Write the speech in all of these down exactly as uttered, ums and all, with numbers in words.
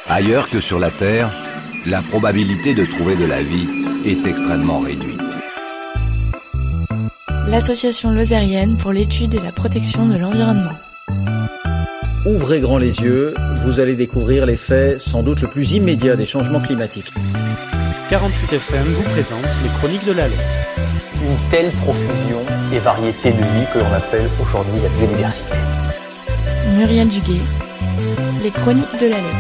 Ailleurs que sur la Terre, la probabilité de trouver de la vie est extrêmement réduite. L'Association lozérienne pour l'étude et la protection de l'environnement. Ouvrez grand les yeux, vous allez découvrir l'effet sans doute le plus immédiat des changements climatiques. quarante-huit F M vous présente les Chroniques de la Lait. Une telle profusion et variété de vie que l'on appelle aujourd'hui la biodiversité. Muriel Duguay, les Chroniques de la Lait.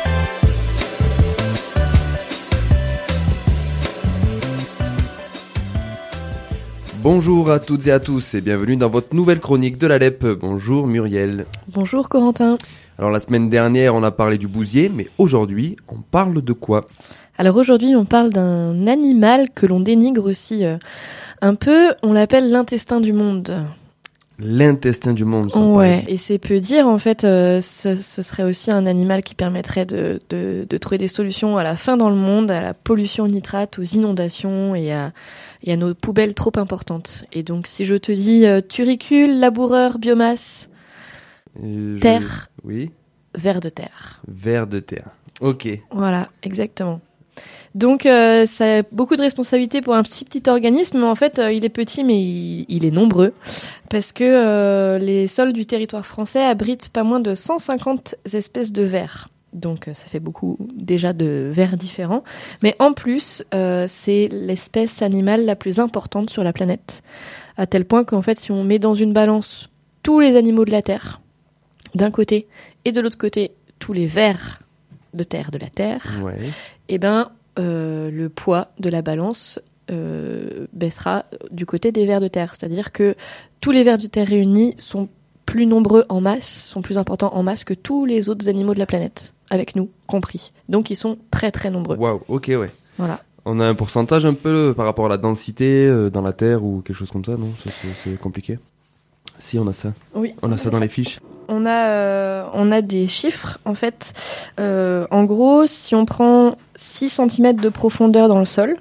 Bonjour à toutes et à tous et bienvenue dans votre nouvelle chronique de la L E P. Bonjour Muriel. Bonjour Corentin. Alors la semaine dernière on a parlé du bousier, mais aujourd'hui on parle de quoi ? Alors aujourd'hui on parle d'un animal que l'on dénigre aussi euh, un peu, on l'appelle l'intestin du monde. L'intestin du monde, ça ouais, et c'est peu dire en fait, euh, ce, ce serait aussi un animal qui permettrait de, de, de trouver des solutions à la faim dans le monde, à la pollution nitrate, aux inondations et à, et à nos poubelles trop importantes. Et donc si je te dis euh, turicule, laboureur, biomasse, je... terre, oui. Vers de terre. Vers de terre, ok. Voilà, exactement. Donc euh, ça a beaucoup de responsabilités pour un petit petit organisme, mais en fait euh, il est petit mais il, il est nombreux parce que euh, les sols du territoire français abritent pas moins de cent cinquante espèces de vers. Donc euh, ça fait beaucoup déjà de vers différents, mais en plus euh, c'est l'espèce animale la plus importante sur la planète, à tel point qu'en fait si on met dans une balance tous les animaux de la Terre d'un côté et de l'autre côté tous les vers de terre de la Terre, ouais. et ben Euh, le poids de la balance euh, baissera du côté des vers de terre. C'est-à-dire que tous les vers de terre réunis sont plus nombreux en masse, sont plus importants en masse que tous les autres animaux de la planète, avec nous compris. Donc ils sont très très nombreux. Waouh, ok, ouais. Voilà. On a un pourcentage un peu par rapport à la densité euh, dans la Terre ou quelque chose comme ça, non ? c'est, c'est, c'est compliqué. Si, on a ça. Oui. On a ça dans les fiches. On a, euh, on a des chiffres, en fait. Euh, en gros, si on prend six centimètres de profondeur dans le sol,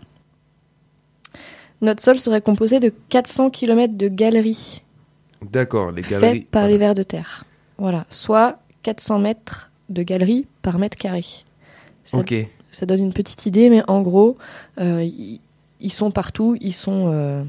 notre sol serait composé de quatre cents kilomètres de galeries. D'accord, les galeries. Faites par voilà. les vers de terre. Voilà, soit quatre cents mètres de galeries par mètre carré. Ça, Ok. ça donne une petite idée, mais en gros, euh, y, ils sont partout, ils sont euh,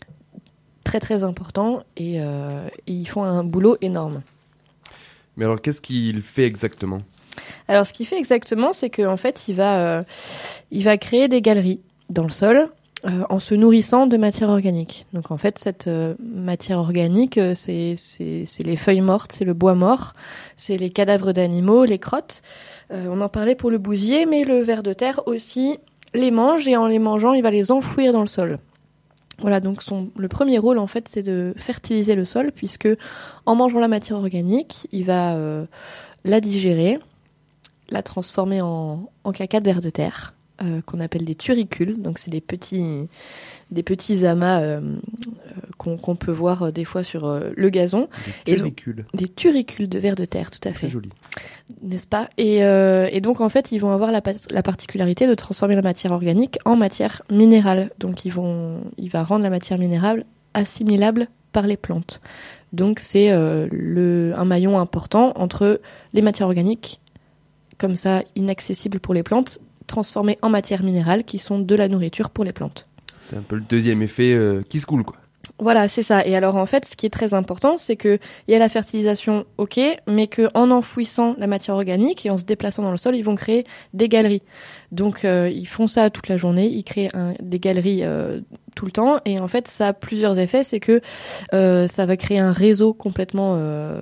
très très importants et, euh, et ils font un boulot énorme. Mais alors, qu'est-ce qu'il fait exactement ? Alors, ce qu'il fait exactement, c'est qu'en fait, il va, euh, il va créer des galeries dans le sol euh, en se nourrissant de matière organique. Donc, en fait, cette euh, matière organique, euh, c'est, c'est, c'est les feuilles mortes, c'est le bois mort, c'est les cadavres d'animaux, les crottes. Euh, on en parlait pour le bousier, mais le ver de terre aussi les mange et en les mangeant, il va les enfouir dans le sol. Voilà, donc son, le premier rôle, en fait, c'est de fertiliser le sol, puisque en mangeant la matière organique, il va euh, la digérer, la transformer en, en caca de vers de terre, euh, qu'on appelle des turicules. Donc, c'est des petits, des petits amas euh, euh, qu'on, qu'on peut voir euh, des fois sur euh, le gazon. Des turicules. Et, des turicules de vers de terre, tout à fait. C'est joli. N'est-ce pas ? et, euh, et donc, en fait, ils vont avoir la, la particularité de transformer la matière organique en matière minérale. Donc, ils vont, il va rendre la matière minérale assimilable par les plantes. Donc, c'est euh, le, un maillon important entre les matières organiques, comme ça, inaccessibles pour les plantes, transformées en matière minérale, qui sont de la nourriture pour les plantes. C'est un peu le deuxième effet euh, qui se coule, quoi. Voilà, c'est ça. Et alors, en fait, ce qui est très important, c'est qu'il y a la fertilisation, ok, mais qu'en enfouissant la matière organique et en se déplaçant dans le sol, ils vont créer des galeries. Donc, euh, ils font ça toute la journée, ils créent un, des galeries euh, tout le temps. Et en fait, ça a plusieurs effets. C'est que euh, ça va créer un réseau complètement euh,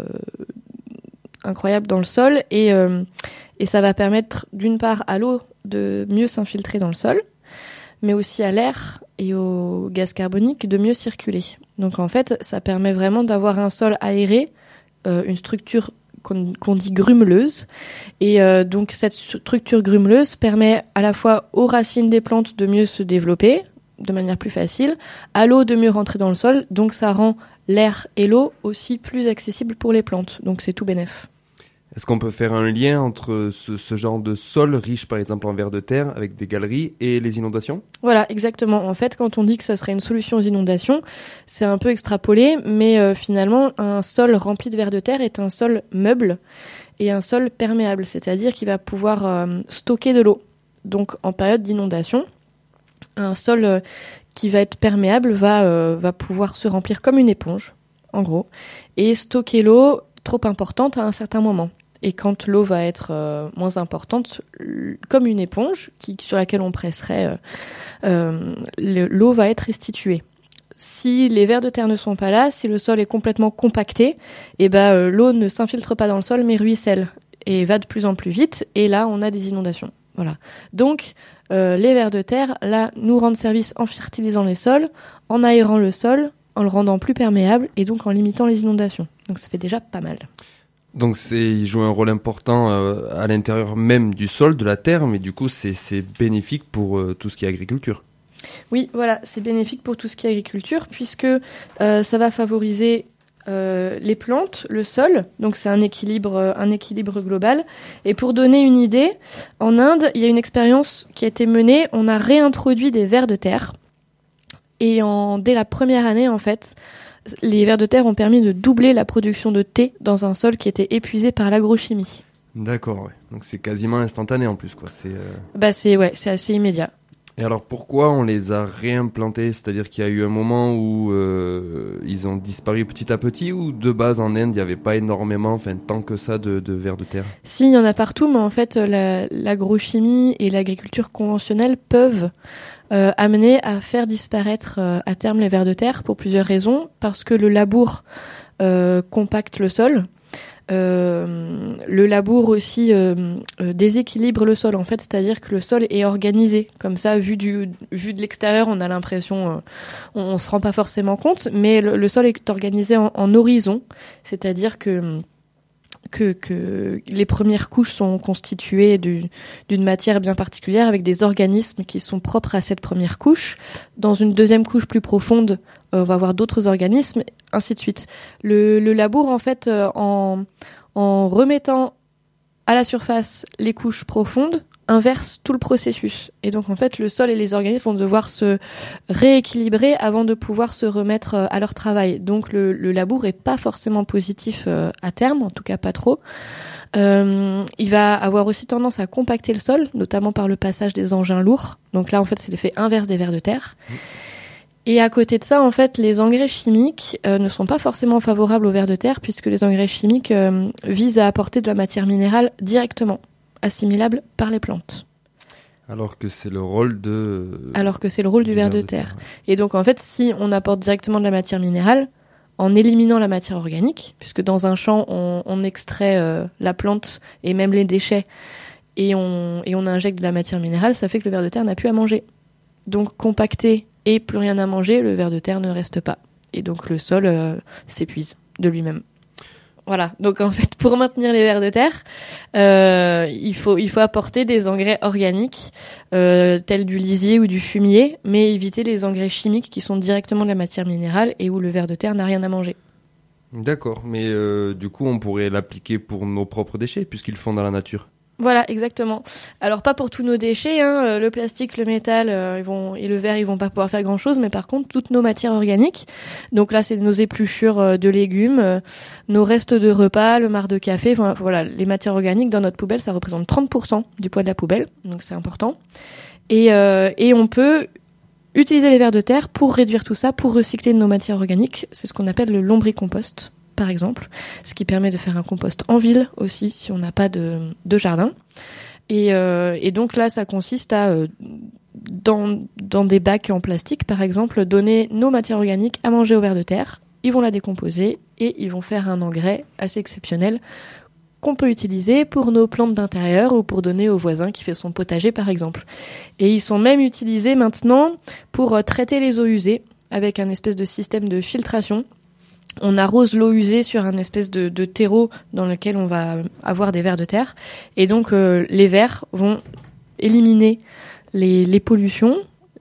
incroyable dans le sol. Et, euh, et ça va permettre, d'une part, à l'eau de mieux s'infiltrer dans le sol, mais aussi à l'air et au gaz carbonique de mieux circuler. Donc en fait, ça permet vraiment d'avoir un sol aéré, euh, une structure qu'on, qu'on dit grumeleuse. Et euh, donc cette structure grumeleuse permet à la fois aux racines des plantes de mieux se développer de manière plus facile, à l'eau de mieux rentrer dans le sol, donc ça rend l'air et l'eau aussi plus accessibles pour les plantes. Donc c'est tout bénef. Est-ce qu'on peut faire un lien entre ce, ce genre de sol riche, par exemple, en vers de terre, avec des galeries, et les inondations ? Voilà, exactement. En fait, quand on dit que ça serait une solution aux inondations, c'est un peu extrapolé, mais euh, finalement, un sol rempli de vers de terre est un sol meuble et un sol perméable, c'est-à-dire qu'il va pouvoir euh, stocker de l'eau. Donc, en période d'inondation, un sol euh, qui va être perméable va, euh, va pouvoir se remplir comme une éponge, en gros, et stocker l'eau trop importante à un certain moment. Et quand l'eau va être euh, moins importante, l- comme une éponge qui, sur laquelle on presserait, euh, euh, le, l'eau va être restituée. Si les vers de terre ne sont pas là, si le sol est complètement compacté, eh ben, euh, l'eau ne s'infiltre pas dans le sol mais ruisselle et va de plus en plus vite. Et là, on a des inondations. Voilà. Donc, euh, les vers de terre, là, nous rendent service en fertilisant les sols, en aérant le sol, en le rendant plus perméable et donc en limitant les inondations. Donc, ça fait déjà pas mal. Donc c'est, il joue un rôle important euh, à l'intérieur même du sol, de la terre, mais du coup c'est, c'est bénéfique pour euh, tout ce qui est agriculture. Oui, voilà, c'est bénéfique pour tout ce qui est agriculture, puisque euh, ça va favoriser euh, les plantes, le sol, donc c'est un équilibre, euh, un équilibre global. Et pour donner une idée, en Inde, il y a une expérience qui a été menée, on a réintroduit des vers de terre, et en, dès la première année, en fait, les vers de terre ont permis de doubler la production de thé dans un sol qui était épuisé par l'agrochimie. D'accord, ouais. Donc c'est quasiment instantané en plus, quoi. C'est, euh... Bah c'est, ouais, c'est assez immédiat. Et alors pourquoi on les a réimplantés ? C'est-à-dire qu'il y a eu un moment où euh, ils ont disparu petit à petit, ou de base en Inde il n'y avait pas énormément, enfin tant que ça, de, de vers de terre ? Si, il y en a partout, mais en fait la, l'agrochimie et l'agriculture conventionnelle peuvent euh, amener à faire disparaître euh, à terme les vers de terre pour plusieurs raisons. Parce que le labour euh, compacte le sol. Euh, le labour aussi euh, euh, déséquilibre le sol en fait, c'est-à-dire que le sol est organisé comme ça, vu du vu de l'extérieur on a l'impression, euh, on, on se rend pas forcément compte, mais le, le sol est organisé en, en horizon, c'est-à-dire que que que les premières couches sont constituées du, d'une matière bien particulière avec des organismes qui sont propres à cette première couche. Dans une deuxième couche plus profonde, euh, on va avoir d'autres organismes, ainsi de suite. Le, le labour, en fait, euh, en, en remettant à la surface les couches profondes, inverse tout le processus. Et donc, en fait, le sol et les organismes vont devoir se rééquilibrer avant de pouvoir se remettre à leur travail. Donc, le, le labour est pas forcément positif euh, à terme, en tout cas pas trop. Euh, il va avoir aussi tendance à compacter le sol, notamment par le passage des engins lourds. Donc là, en fait, c'est l'effet inverse des vers de terre. Mmh. Et à côté de ça, en fait, les engrais chimiques euh, ne sont pas forcément favorables aux vers de terre, puisque les engrais chimiques euh, visent à apporter de la matière minérale directement, assimilable par les plantes. Alors que c'est le rôle de... Alors que c'est le rôle du, du ver de, de terre. terre ouais. Et donc, en fait, si on apporte directement de la matière minérale, en éliminant la matière organique, puisque dans un champ, on, on extrait euh, la plante et même les déchets, et on, et on injecte de la matière minérale, ça fait que le ver de terre n'a plus à manger. Donc, compacté et plus rien à manger, le ver de terre ne reste pas. Et donc, le sol euh, s'épuise de lui-même. Voilà, donc en fait, pour maintenir les vers de terre, euh, il faut il faut apporter des engrais organiques, euh, tels du lisier ou du fumier, mais éviter les engrais chimiques qui sont directement de la matière minérale et où le ver de terre n'a rien à manger. D'accord, mais euh, du coup, on pourrait l'appliquer pour nos propres déchets, puisqu'ils font dans la nature. Voilà, exactement. Alors pas pour tous nos déchets, hein, le plastique, le métal, euh, ils vont et le verre, ils vont pas pouvoir faire grand-chose, mais par contre toutes nos matières organiques. Donc là, c'est nos épluchures euh, de légumes, euh, nos restes de repas, le marc de café. Enfin, voilà, les matières organiques dans notre poubelle, ça représente trente pour cent du poids de la poubelle, donc c'est important. Et euh, et on peut utiliser les vers de terre pour réduire tout ça, pour recycler nos matières organiques. C'est ce qu'on appelle le lombricompost, par exemple, ce qui permet de faire un compost en ville aussi si on n'a pas de, de jardin. Et, euh, et donc là, ça consiste à, euh, dans, dans des bacs en plastique, par exemple, donner nos matières organiques à manger aux vers de terre. Ils vont la décomposer et ils vont faire un engrais assez exceptionnel qu'on peut utiliser pour nos plantes d'intérieur ou pour donner au voisin qui fait son potager, par exemple. Et ils sont même utilisés maintenant pour euh, traiter les eaux usées avec un espèce de système de filtration. On arrose l'eau usée sur un espèce de, de terreau dans lequel on va avoir des vers de terre. Et donc, euh, les vers vont éliminer les, les pollutions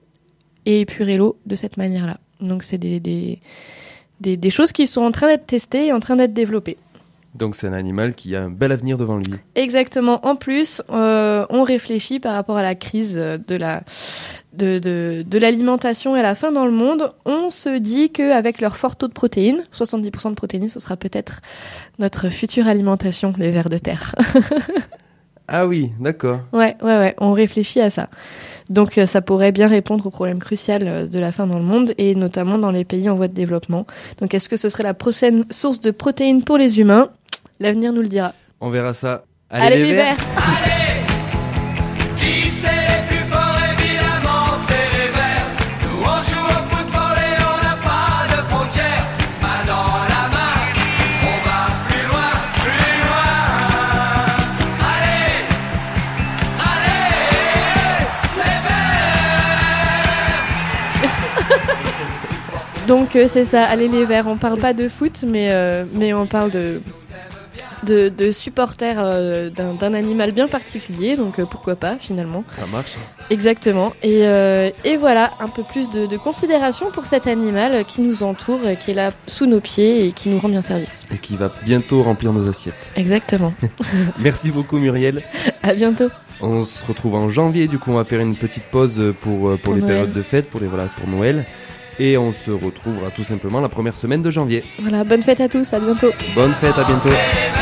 et épurer l'eau de cette manière-là. Donc, c'est des, des, des, des choses qui sont en train d'être testées et en train d'être développées. Donc c'est un animal qui a un bel avenir devant lui. Exactement. En plus, euh, on réfléchit par rapport à la crise de la de, de, de l'alimentation et à la faim dans le monde. On se dit qu'avec leur fort taux de protéines, soixante-dix pour cent de protéines, ce sera peut-être notre future alimentation, les vers de terre. Ah oui, d'accord. Ouais, ouais, ouais. On réfléchit à ça. Donc euh, ça pourrait bien répondre au problème crucial euh, de la faim dans le monde et notamment dans les pays en voie de développement. Donc est-ce que ce serait la prochaine source de protéines pour les humains ? L'avenir nous le dira. On verra ça. Allez, Allez les, les verts. verts. Allez, qui c'est les plus forts? Évidemment, c'est les verts. Nous on joue au football et on n'a pas de frontières. Main dans la main, on va plus loin, plus loin. Allez, allez, les verts. Donc euh, c'est ça, allez les verts. On parle pas de foot, mais euh, mais on parle de de, de supporters euh, d'un, d'un animal bien particulier. Donc euh, pourquoi pas finalement. Ça marche. Exactement. Et euh, et voilà un peu plus de, de considération pour cet animal qui nous entoure, qui est là sous nos pieds et qui nous rend bien service. Et qui va bientôt remplir nos assiettes. Exactement. Merci beaucoup Muriel. À bientôt. On se retrouve en janvier, du coup on va faire une petite pause pour, pour, Pour les Noël. périodes de fête, pour les voilà, pour Noël. Et on se retrouvera tout simplement la première semaine de janvier. Voilà, bonne fête à tous, à bientôt. Bonne fête, à bientôt.